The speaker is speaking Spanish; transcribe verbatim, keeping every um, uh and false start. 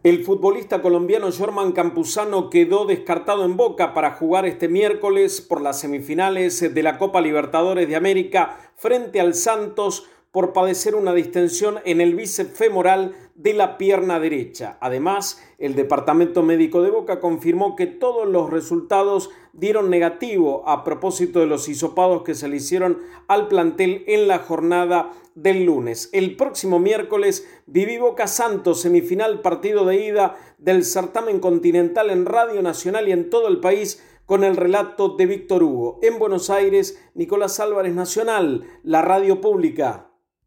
El futbolista colombiano Jorman Campuzano quedó descartado en Boca para jugar este miércoles por las semifinales de la Copa Libertadores de América frente al Santos por padecer una distensión en el bíceps femoral de la pierna derecha. Además, el departamento médico de Boca confirmó que todos los resultados dieron negativo a propósito de los hisopados que se le hicieron al plantel en la jornada del lunes. El próximo miércoles viví Boca Santos, semifinal, partido de ida del certamen continental en Radio Nacional y en todo el país, con el relato de Víctor Hugo. En Buenos Aires, Nicolás Álvarez, Nacional, la radio pública.